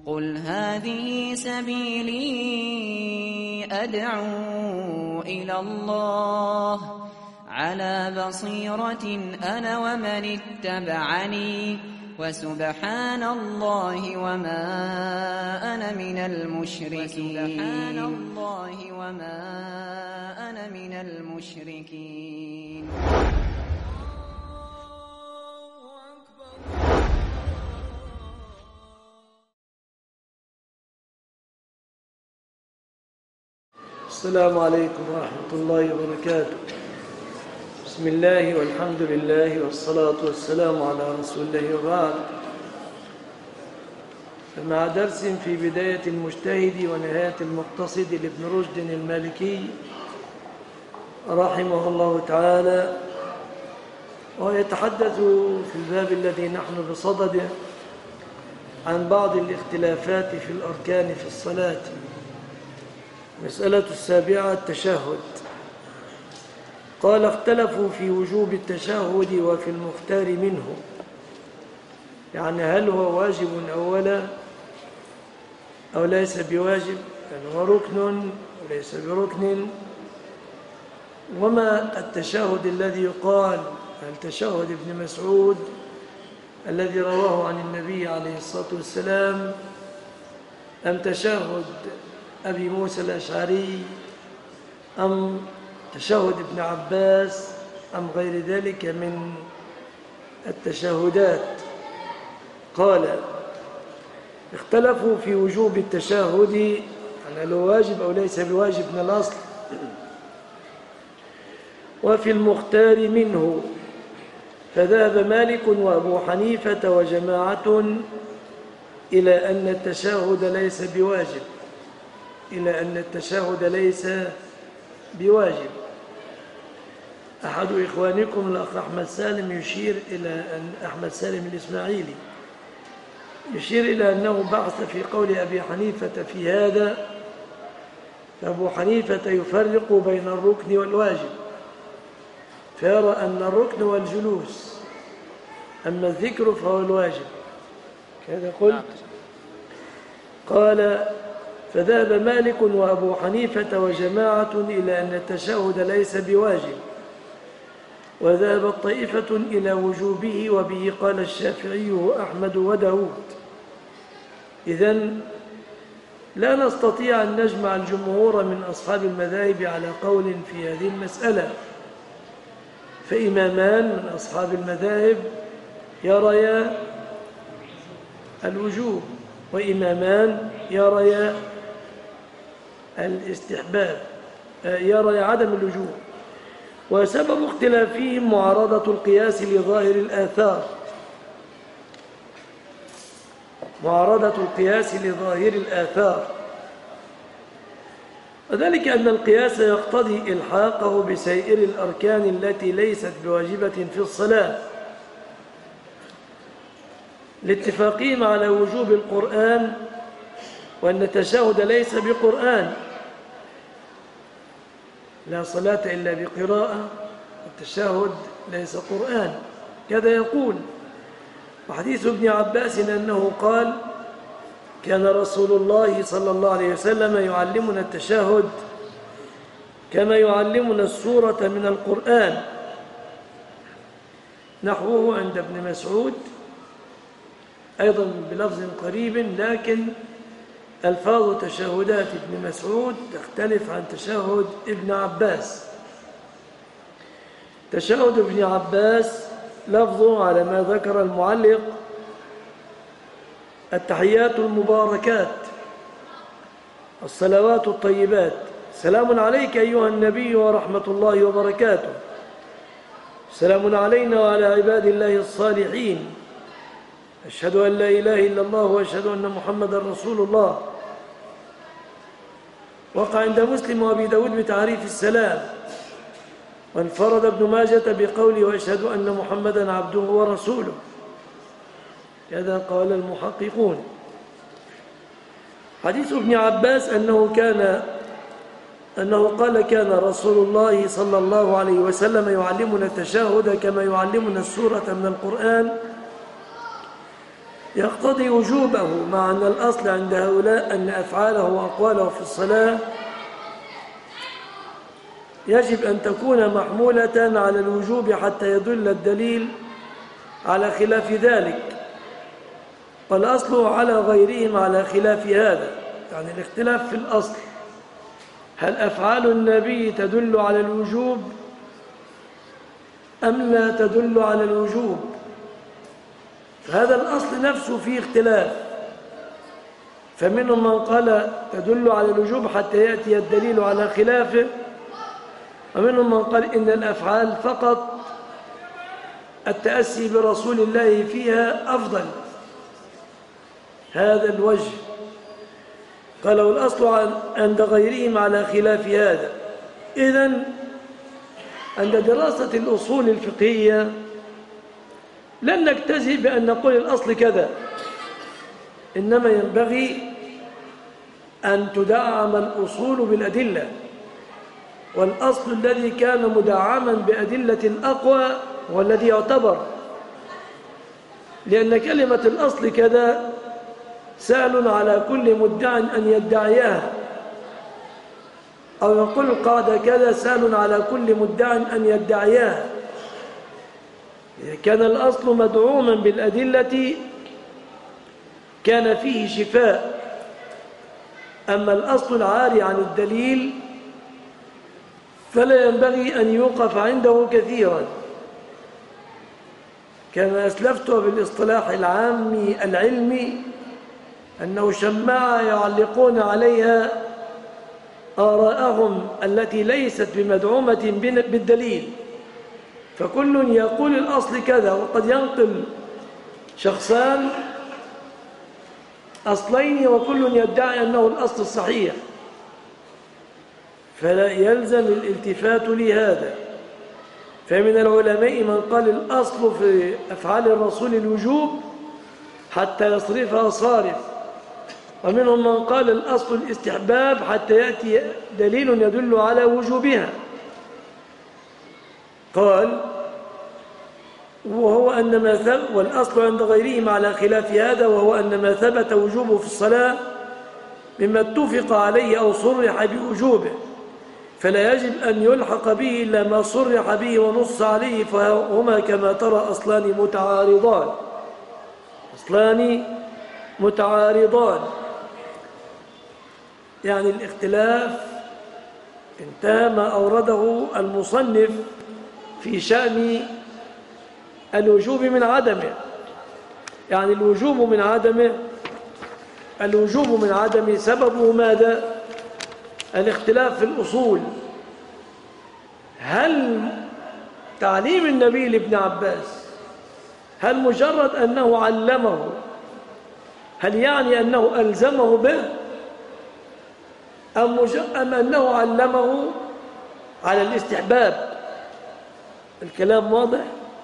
قل هذه سبيلي أدعو إلى الله على بصيرة أنا ومن اتبعني وسبحان الله وما أنا من المشركين. السلام عليكم ورحمة الله وبركاته. بسم الله والحمد لله والصلاة والسلام على رسول الله وبعد. فمع درس في بداية المجتهد ونهاية المقتصد لابن رشد المالكي رحمه الله تعالى، ويتحدث في الباب الذي نحن بصدده عن بعض الاختلافات في الأركان في الصلاة. مسألة 7 التشهد. قال اختلفوا في وجوب التشهد وفي المختار منه، يعني هل هو واجب أولا أو ليس بواجب، هل هو ركن وليس بركن، وما التشهد الذي يقال، هل تشهد ابن مسعود الذي رواه عن النبي عليه الصلاة والسلام أم تشهد أبي موسى الأشعري أم تشهد ابن عباس أم غير ذلك من التشهدات. قال اختلفوا في وجوب التشهد، يعني لو واجب أو ليس بواجب من الأصل، وفي المختار منه، فذهب مالك وأبو حنيفة وجماعة إلى أن التشهد ليس بواجب، أحد إخوانكم الأخ أحمد سالم يشير إلى أن أحمد سالم الإسماعيلي يشير إلى أنه بحث في قول أبي حنيفة في هذا، فأبو حنيفة يفرق بين الركن والواجب، فيرى أن الركن والجلوس، أما الذكر فهو الواجب. كذا قلت. قال فذهب مالك وأبو حنيفة وجماعة إلى أن التشهد ليس بواجب، وذهبت طائفة إلى وجوبه، وبه قال الشافعي وأحمد وداود. إذن لا نستطيع أن نجمع الجمهور من أصحاب المذاهب على قول في هذه المسألة، فإمامان من أصحاب المذاهب يريا الوجوب، وإمامان يريا الاستحباب، يرى عدم اللجوء. وسبب اختلافهم معارضة القياس لظاهر الآثار، وذلك أن القياس يقتضي إلحاقه بسائر الأركان التي ليست بواجبة في الصلاة، لاتفاقهم على وجوب القرآن، وأن التشهد ليس بقرآن، لا صلاة إلا بقراءة، التشهد ليس قرآن، كذا يقول. وحديث ابن عباس أنه قال كان رسول الله صلى الله عليه وسلم يعلمنا التشهد كما يعلمنا السورة من القرآن، نحوه عند ابن مسعود أيضا بلفظ قريب، لكن ألفاظ تشهدات ابن مسعود تختلف عن تشهد ابن عباس. تشهد ابن عباس لفظه على ما ذكر المعلق: التحيات المباركات، الصلوات الطيبات، سلام عليك أيها النبي ورحمة الله وبركاته، سلام علينا وعلى عباد الله الصالحين، أشهد أن لا إله إلا الله وأشهد أن محمدا رسول الله. وقع عند مسلم وأبي داود بتعريف السلام، وانفرد ابن ماجة بقوله وأشهد أن محمدا عبده ورسوله، كذا قال المحققون. حديث ابن عباس أنه قال كان رسول الله صلى الله عليه وسلم يعلمنا التشهد كما يعلمنا السورة من القرآن، يقتضي وجوبه، مع أن الأصل عند هؤلاء أن أفعاله وأقواله في الصلاة يجب أن تكون محمولة على الوجوب حتى يدل الدليل على خلاف ذلك، والأصل على غيرهم على خلاف هذا. يعني الاختلاف في الأصل، هل أفعال النبي تدل على الوجوب أم لا تدل على الوجوب؟ هذا الأصل نفسه فيه اختلاف، فمنهم من قال تدل على الوجوب حتى يأتي الدليل على خلافه، ومنهم من قال إن الأفعال فقط التأسي برسول الله فيها أفضل. هذا الوجه قالوا الأصل عند غيرهم على خلاف هذا. إذن عند دراسة الأصول الفقهية لن نكتفي بأن نقول الأصل كذا، إنما ينبغي أن تدعم الأصول بالأدلة، والأصل الذي كان مدعما بأدلة أقوى والذي يعتبر، لأن كلمة الأصل كذا سهل على كل مدع أن يدعيها، أو يقول القاعدة كذا سهل على كل مدع أن يدعيها. إذا كان الأصل مدعوما بالأدلة كان فيه شفاء، أما الأصل العاري عن الدليل فلا ينبغي أن يوقف عنده كثيرا. كما أسلفت بالاصطلاح العام العلمي أنه شماعة يعلقون عليها آراءهم التي ليست بمدعومة بالدليل، فكل يقول الأصل كذا، وقد ينقل شخصان أصلين وكل يدعي أنه الأصل الصحيح، فلا يلزم الالتفات لهذا. فمن العلماء من قال الأصل في أفعال الرسول الوجوب حتى يصرفها صارف، ومنهم من قال الأصل الاستحباب حتى يأتي دليل يدل على وجوبها. قال وهو أن ما ثبت، والأصل عند غيرهم على خلاف هذا، وهو أن ما ثبت وجوبه في الصلاة مما اتفق عليه أو صرح بوجوبه، فلا يجب أن يلحق به إلا ما صرح به ونص عليه، فهما كما ترى أصلان متعارضان. أصلان متعارضان، يعني الاختلاف انتهى ما أورده المصنف في شأن الوجوب من عدمه. يعني الوجوب من عدمه سببه ماذا؟ الاختلاف في الأصول. هل تعليم النبي لابن عباس هل مجرد أنه علمه، هل يعني أنه ألزمه به، أم أنه علمه على الاستحباب؟ الكلام واضح؟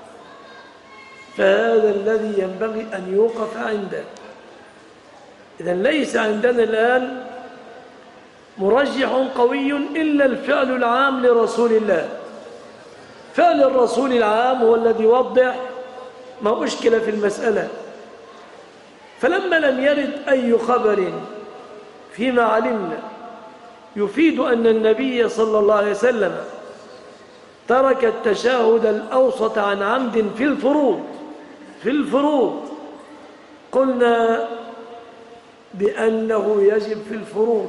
فهذا الذي ينبغي أن يوقف عنده. إذن ليس عندنا الآن مرجح قوي إلا الفعل العام لرسول الله. فعل الرسول العام هو الذي يوضح ما أشكل في المسألة. فلما لم يرد أي خبر فيما علمنا يفيد أن النبي صلى الله عليه وسلم ترك التشهد الأوسط عن عمد في الفروض قلنا بأنه يجب في الفروض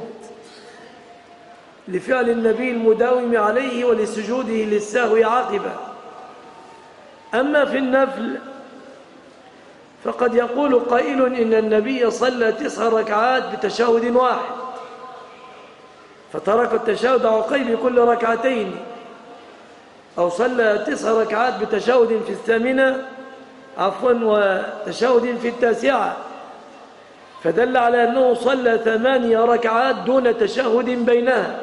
لفعل النبي المداوم عليه ولسجوده للسهو عاقبة. أما في النفل فقد يقول قائل إن النبي صلى 9 ركعات بتشهد واحد، فترك التشهد عقيب كل ركعتين، أو صلى 9 ركعات بتشهد في الثامنة وتشهد في التاسعة، فدل على أنه صلى 8 ركعات دون تشهد بينها،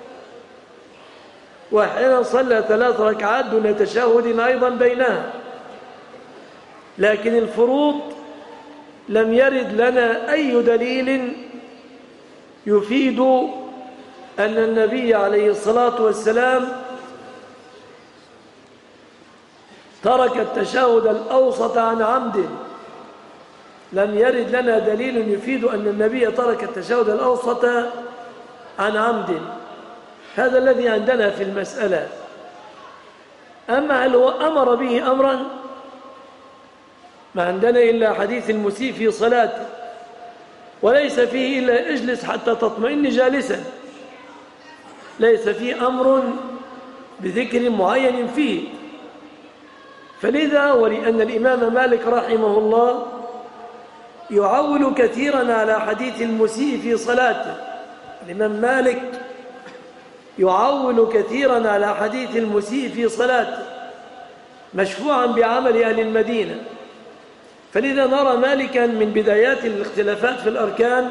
وأحيانا صلى 3 ركعات دون تشهد أيضا بينها. لكن الفروض لم يرد لنا أي دليل يفيد أن النبي عليه الصلاة والسلام ترك التشهد الأوسط عن عمد، لم يرد لنا دليل يفيد أن النبي ترك التشهد الأوسط عن عمد. هذا الذي عندنا في المسألة. أما هل هو أمر به أمرا؟ ما عندنا إلا حديث المسيء في صلاته، وليس فيه إلا اجلس حتى تطمئن جالسا، ليس فيه أمر بذكر معين فيه. فلذا ولأن الإمام مالك رحمه الله يعول كثيرا على حديث المسيء في صلاته، الإمام مالك يعول كثيرا على حديث المسيء في صلاته مشفوعا بعمل أهل المدينة. فلذا نرى مالكا من بدايات الاختلافات في الأركان،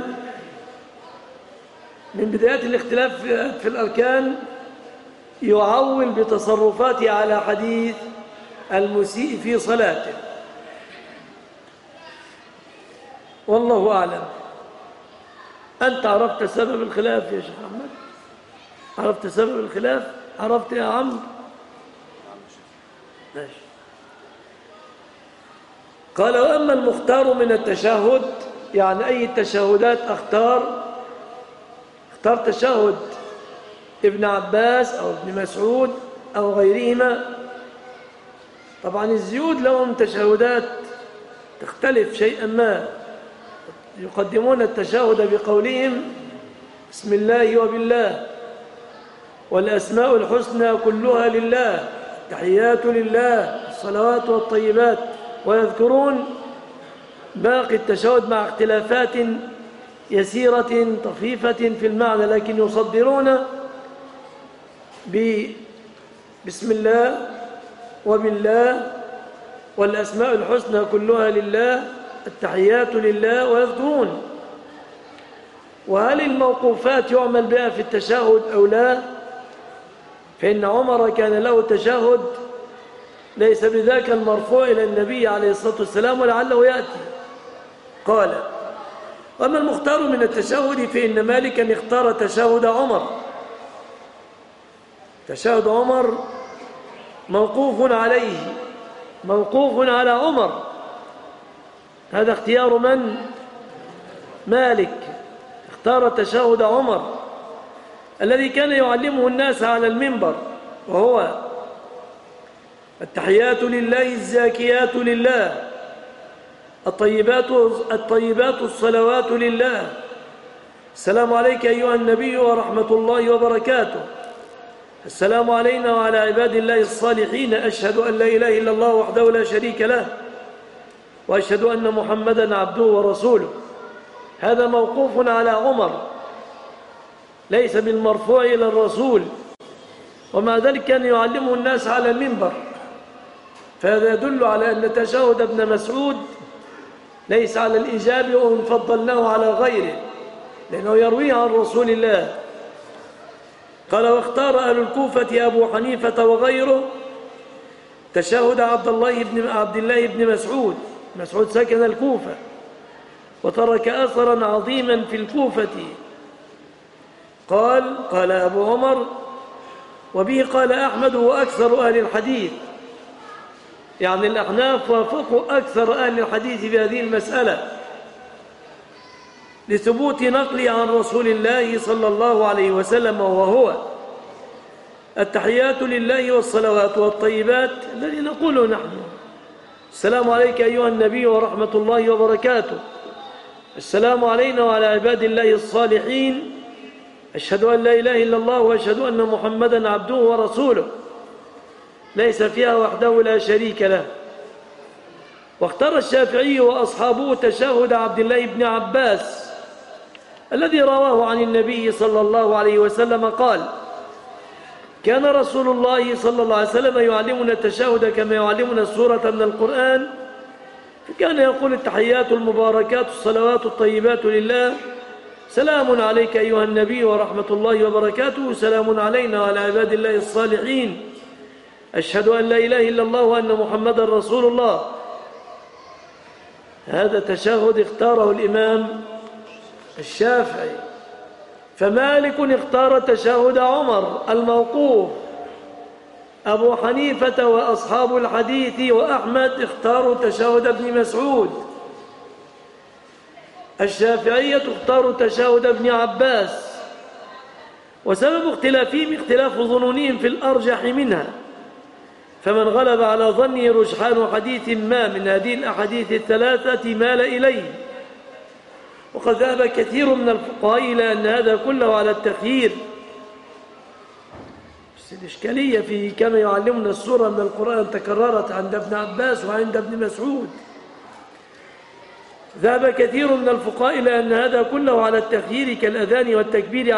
من بدايات الاختلاف في الأركان يعول بتصرفاته على حديث المسيء في صلاته. والله أعلم. أنت عرفت سبب الخلاف يا شيخ أحمد؟ عرفت سبب الخلاف؟ عرفت يا عم؟ ماشي. قال وأما المختار من التشهد، يعني أي التشهدات اختار تشهد ابن عباس أو ابن مسعود أو غيرهما. طبعا الزيود لهم تشهدات تختلف شيئا ما، يقدمون التشهد بقولهم بسم الله وبالله، والأسماء الحسنى كلها لله، التحيات لله، الصلوات والطيبات، ويذكرون باقي التشهد مع اختلافات يسيرة طفيفة في المعنى، لكن يصدرون بسم الله وبالله والأسماء الحسنى كلها لله، التحيات لله، ويذكرون. وهل الموقوفات يعمل بها في التشهد أو لا؟ فإن عمر كان له تشهد ليس بذاك المرفوع إلى النبي عليه الصلاة والسلام، ولعله يأتي. قال وأما المختار من التشهد فإن مالكا اختار تشهد عمر. تشهد عمر موقوف عليه، موقوف على عمر. هذا اختيار من؟ مالك. اختار تشهد عمر الذي كان يعلمه الناس على المنبر، وهو التحيات لله، الزاكيات لله، الطيبات الصلوات لله، السلام عليك أيها النبي ورحمة الله وبركاته، السلام علينا وعلى عباد الله الصالحين، أشهد أن لا إله إلا الله وحده لا شريك له، وأشهد أن محمدا عبده ورسوله. هذا موقوف على عمر ليس بالمرفوع إلى الرسول، ومع ذلك كان يعلمه الناس على المنبر. فهذا يدل على أن تشهد ابن مسعود ليس على الإجابة، وإن فضلناه على غيره لأنه يرويه عن رسول الله. قال واختار أهل الكوفة أبو حنيفة وغيره تشهد عبد الله بن مسعود. مسعود سكن الكوفة وترك أثرا عظيما في الكوفة. قال أبو عمر وبه قال أحمد وأكثر أهل الحديث، يعني الأحناف وافقوا أكثر أهل الحديث في هذه المسألة لثبوت نقل عن رسول الله صلى الله عليه وسلم، وهو التحيات لله والصلوات والطيبات الذي نقوله نحن: السلام عليك أيها النبي ورحمة الله وبركاته، السلام علينا وعلى عباد الله الصالحين، أشهد أن لا إله إلا الله وأشهد أن محمدا عبده ورسوله، ليس فيها وحده لا شريك له. واختار الشافعي وأصحابه تشهد عبد الله بن عباس الذي رواه عن النبي صلى الله عليه وسلم قال: كان رسول الله صلى الله عليه وسلم يعلمنا التشهد كما يعلمنا السورة من القرآن، فكان يقول: التحيات المباركات الصلوات الطيبات لله، سلام عليك أيها النبي ورحمة الله وبركاته، سلام علينا وعلى عباد الله الصالحين، أشهد أن لا إله إلا الله وأن محمدا رسول الله. هذا تشهد اختاره الإمام الشافعي. فمالك اختار تشهد عمر الموقوف، أبو حنيفة وأصحاب الحديث وأحمد اختاروا تشهد ابن مسعود. الشافعية اختاروا تشهد ابن عباس، وسبب اختلافهم اختلاف ظنونهم في الأرجح منها، فمن غلب على ظنه رجحان حديث ما من هذه الأحاديث الثلاثة مال إليه. وقد ذهب كثير من الفقهاء إلى أن هذا كله على التخيير، بس الإشكالية في كما يعلمنا السورة من القرآن تكررت عند ابن عباس وعند ابن مسعود. ذهب كثير من الفقهاء إلى أن هذا كله على التخيير كالأذان والتكبير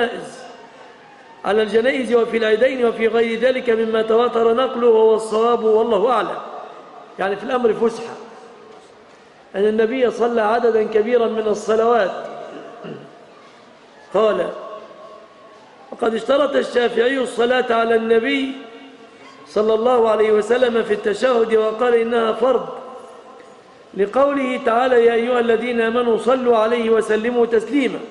على الجنائز وفي العيدين وفي غير ذلك مما تواتر نقله، وهو الصواب والله أعلم. يعني في الأمر فسحة، أن النبي صلى عددا كبيرا من الصلوات. قال: وقد اشترط الشافعي الصلاة على النبي صلى الله عليه وسلم في التشهد، وقال إنها فرض، لقوله تعالى: يا أيها الذين آمنوا صلوا عليه وسلموا تسليما.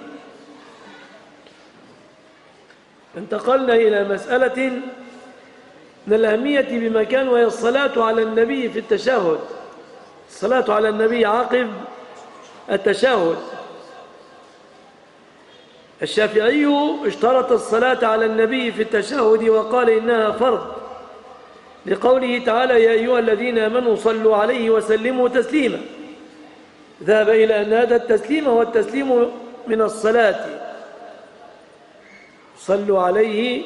انتقلنا إلى مسألة من الأهمية بمكان، وهي الصلاة على النبي في التشهد، الصلاة على النبي عقب التشهد. الشافعي اشترط الصلاة على النبي في التشهد وقال إنها فرض، لقوله تعالى: يا أيها الذين آمنوا صلوا عليه وسلموا تسليما. ذهب إلى أن هذا التسليم هو التسليم من الصلاة. صلوا عليه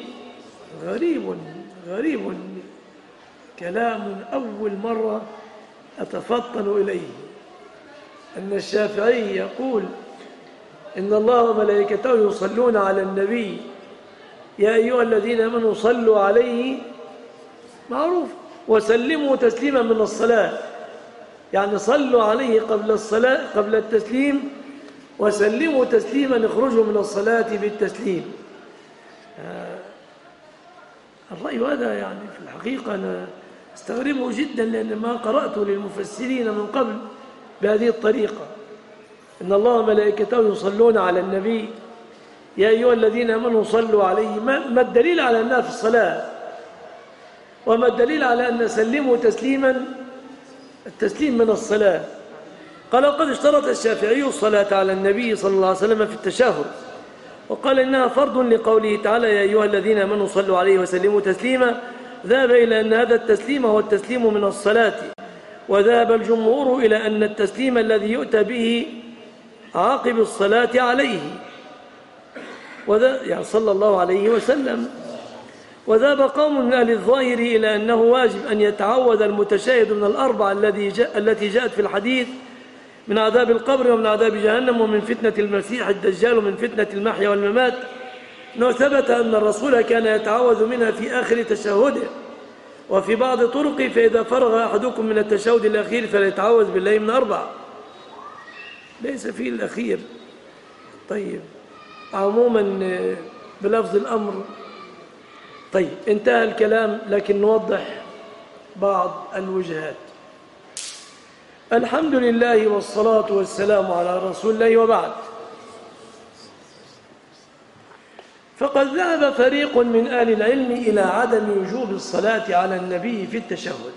غريب كلام أول مرة أتفطن إليه، أن الشافعي يقول إن الله وملائكته يصلون على النبي، يا أيها الذين آمنوا صلوا عليه، معروف، وسلموا تسليما من الصلاة، يعني صلوا عليه قبل الصلاة قبل التسليم، وسلموا تسليما اخرجوا من الصلاة بالتسليم. الرأي هذا يعني في الحقيقة أنا استغربه جدا، لأن ما قرأته للمفسرين من قبل بهذه الطريقة، إن الله وملائكته يصلون على النبي، يا أيها الذين آمنوا صلوا عليه. ما الدليل على أنها في الصلاة؟ وما الدليل على أن سلموا تسليما التسليم من الصلاة؟ قال: وقد اشترط الشافعي الصلاة على النبي صلى الله عليه وسلم في التشهد، وقال إنها فرض، لقوله تعالى: يا أيها الذين آمنوا صلوا عليه وسلموا تسليما. ذهب إلى أن هذا التسليم هو التسليم من الصلاة، وذهب الجمهور إلى أن التسليم الذي يؤتى به عاقب الصلاة عليه، يعني صلى الله عليه وسلم. وذهب قوم من أهل الظاهر إلى أنه واجب أن يتعوذ المتشهد من الأربع التي جاءت في الحديث: من عذاب القبر، ومن عذاب جهنم، ومن فتنة المسيح الدجال، ومن فتنة المحيا والممات. إنه ثبت أن الرسول كان يتعوذ منها في آخر تشهده، وفي بعض طرقه: فإذا فرغ أحدكم من التشهد الأخير فليتعوذ بالله من أربع. ليس فيه الأخير. طيب، عموما بلفظ الأمر. طيب، انتهى الكلام، لكن نوضح بعض الوجهات. الحمد لله والصلاة والسلام على رسول الله، وبعد. فقد ذهب فريق من أهل العلم إلى عدم وجوب الصلاة على النبي في التشهد،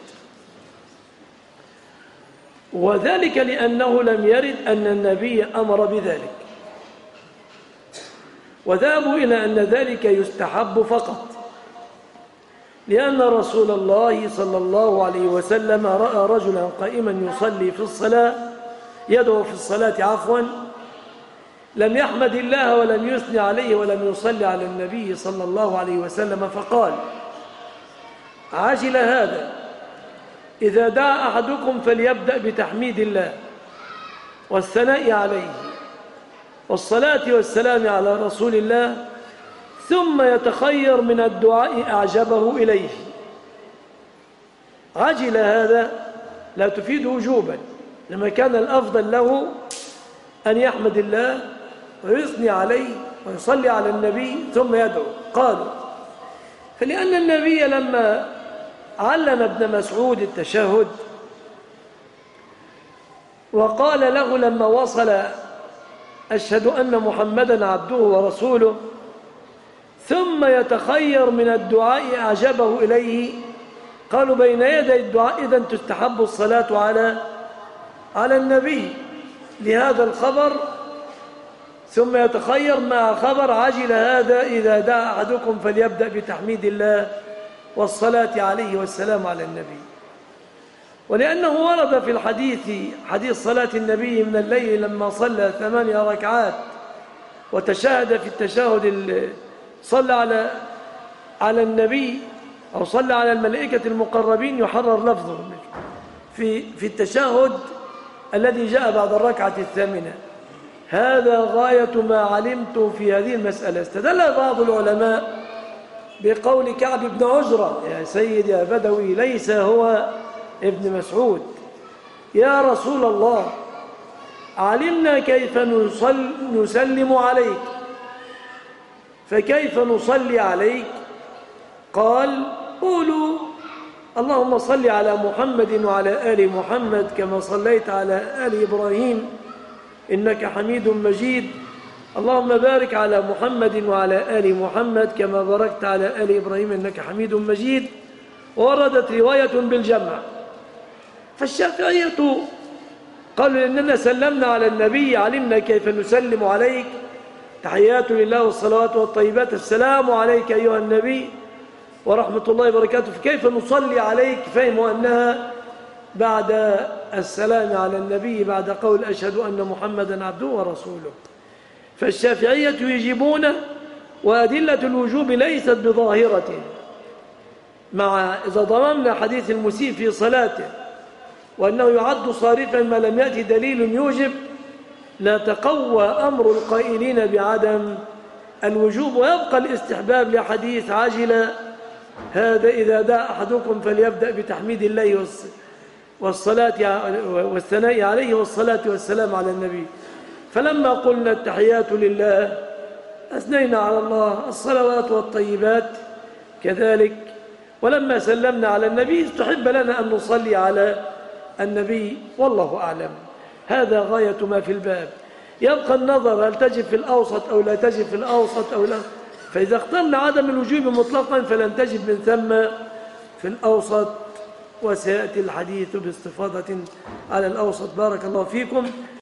وذلك لأنه لم يرد أن النبي أمر بذلك، وذهبوا إلى أن ذلك يستحب فقط، لأن رسول الله صلى الله عليه وسلم رأى رجلا قائما يصلي في الصلاة، يدعو في الصلاة لم يحمد الله ولم يثني عليه ولم يصلي على النبي صلى الله عليه وسلم، فقال: عجل هذا، إذا دعا أحدكم فليبدأ بتحميد الله والثناء عليه والصلاة والسلام على رسول الله، ثم يتخير من الدعاء أعجبه إليه. عجل هذا لا تفيد وجوبا، لما كان الأفضل له أن يحمد الله ويثني عليه ويصلي على النبي ثم يدعو. قالوا: فلأن النبي لما علم ابن مسعود التشهد وقال له لما وصل: أشهد أن محمدا عبده ورسوله، ثم يتخير من الدعاء أعجبه إليه، قالوا بين يدي الدعاء إذن تستحب الصلاة على النبي. لهذا الخبر ثم يتخير مع خبر عجل هذا إذا دعا أحدكم فليبدأ بتحميد الله والصلاة عليه والسلام على النبي. ولأنه ورد في الحديث حديث صلاة النبي من الليل لما صلى 8 ركعات وتشهد في التشهد صلى على النبي أو صلى على الملائكة المقربين يحرر لفظه في التشهد الذي جاء بعد الركعة الثامنة. هذا غاية ما علمت في هذه المسألة. استدل بعض العلماء بقول كعب بن عجرة: يا سيد يا بدوي، ليس هو ابن مسعود، يا رسول الله علمنا كيف نسلم عليك، فكيف نصلي عليك؟ قال: قولوا اللهم صل على محمد وعلى آل محمد كما صليت على آل إبراهيم إنك حميد مجيد، اللهم بارك على محمد وعلى آل محمد كما باركت على آل إبراهيم إنك حميد مجيد. وردت رواية بالجمع. فالشافعية قالوا إننا سلمنا على النبي علمنا كيف نسلم عليك، تحيات لله والصلوات والطيبات، السلام عليك أيها النبي ورحمة الله وبركاته، فكيف نصلي عليك؟ فهموا أنها بعد السلام على النبي بعد قول أشهد أن محمدا عبده ورسوله. فالشافعية يجيبون وأدلة الوجوب ليست بظاهرة، مع إذا ضممنا حديث المسيء في صلاته وأنه يعد صارفا ما لم يأتي دليل يوجب، لا تقوى أمر القائلين بعدم الوجوب، ويبقى الاستحباب لحديث عجل هذا إذا دعا أحدكم فليبدأ بتحميد الله والصلاة والثناء عليه والصلاة والسلام على النبي. فلما قلنا التحيات لله أثنينا على الله، الصلوات والطيبات كذلك. ولما سلمنا على النبي استحب لنا أن نصلي على النبي، والله أعلم. هذا غاية ما في الباب. يبقى النظر هل تجب في الأوسط أو لا تجب في الأوسط أو لا. فإذا اخترنا عدم الوجوب مطلقا فلن تجب من ثم في الأوسط، وسيأتي الحديث باستفاضة على الأوسط. بارك الله فيكم.